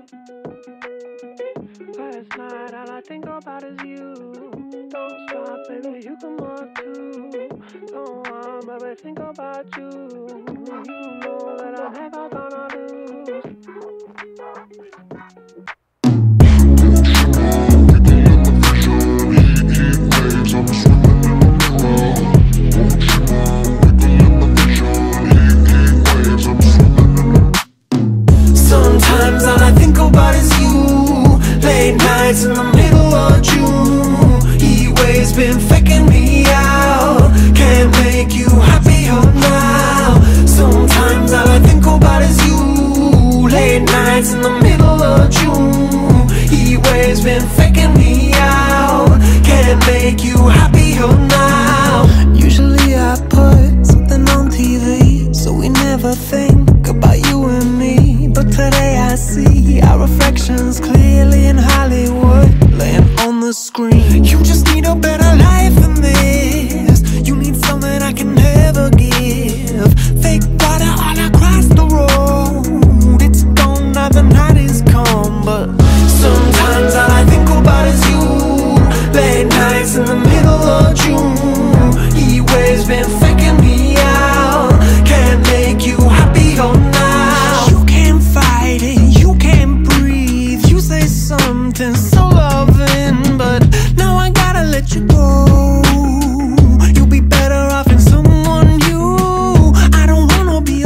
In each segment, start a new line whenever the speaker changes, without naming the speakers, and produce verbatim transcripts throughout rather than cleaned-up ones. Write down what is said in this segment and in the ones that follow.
Last night, all I think about is you. Don't stop, baby, you can walk too. Don't want, baby, think about you. You know that I'm never gonna lose.
Sometimes all I think about is you. Late nights in the middle of June. Heat waves been faking me out. Can't make you happier now. Sometimes all I think about is you. Late nights in the middle of June. Heat waves been faking me out. Can't make you happier now. Usually I put something on T V, so we never think about you and me. But today I see our reflections clearly in Hollywood, laying on the screen. You just need a better life than this. You need something I can never give. Fake water all across the road. It's gone now, the night is come. But sometimes all I think about is you. Late nights in the middle of June. Heat waves been faking me out. Can't make you happier now. You can't fight it, you can't breathe. You say something so loving, but now I gotta let you go. You'll be better off in someone new. I don't wanna be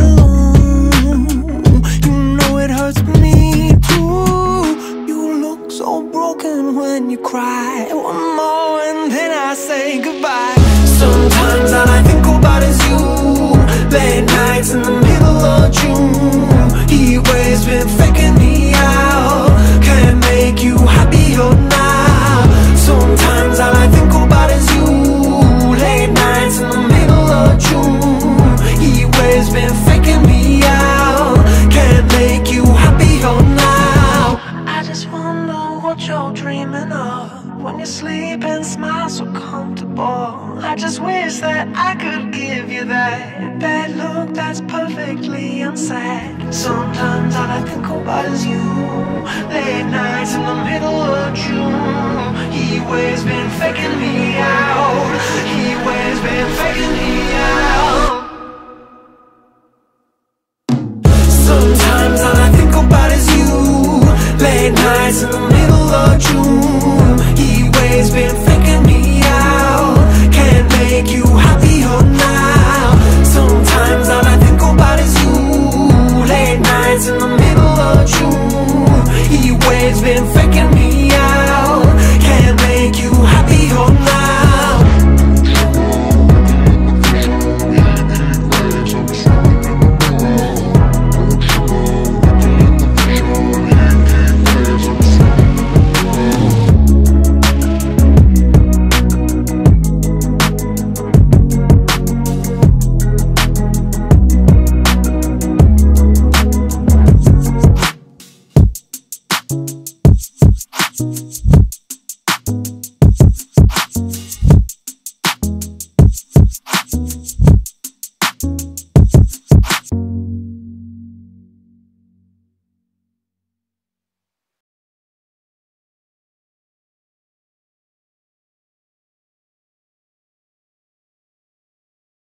alone. You know it hurts me too. You look so broken when you cry. One more and then I say goodbye. Sometimes all I think about is you. Late nights in the middle of June. Heat waves been faking me out. Can't make you happier now. Sometimes all I think about is you. Late nights in the middle of June. Heat waves been faking me out. Can't make you happier now. I just wonder what you're dreaming of when you sleep and smile so comfortable. I just wish that I could give you that bad look that's perfectly unsaid. Sometimes all I think about is you. Late nights in the middle of June. Heat waves been faking me out. Heat waves been faking me out. Sometimes all I think about is you. Late nights in the middle of June. Heat waves been faking me out. Can't make you happier now. Sometimes all I think about is you. Late nights in the middle of June. Heat waves been faking me out. Can't make you happier.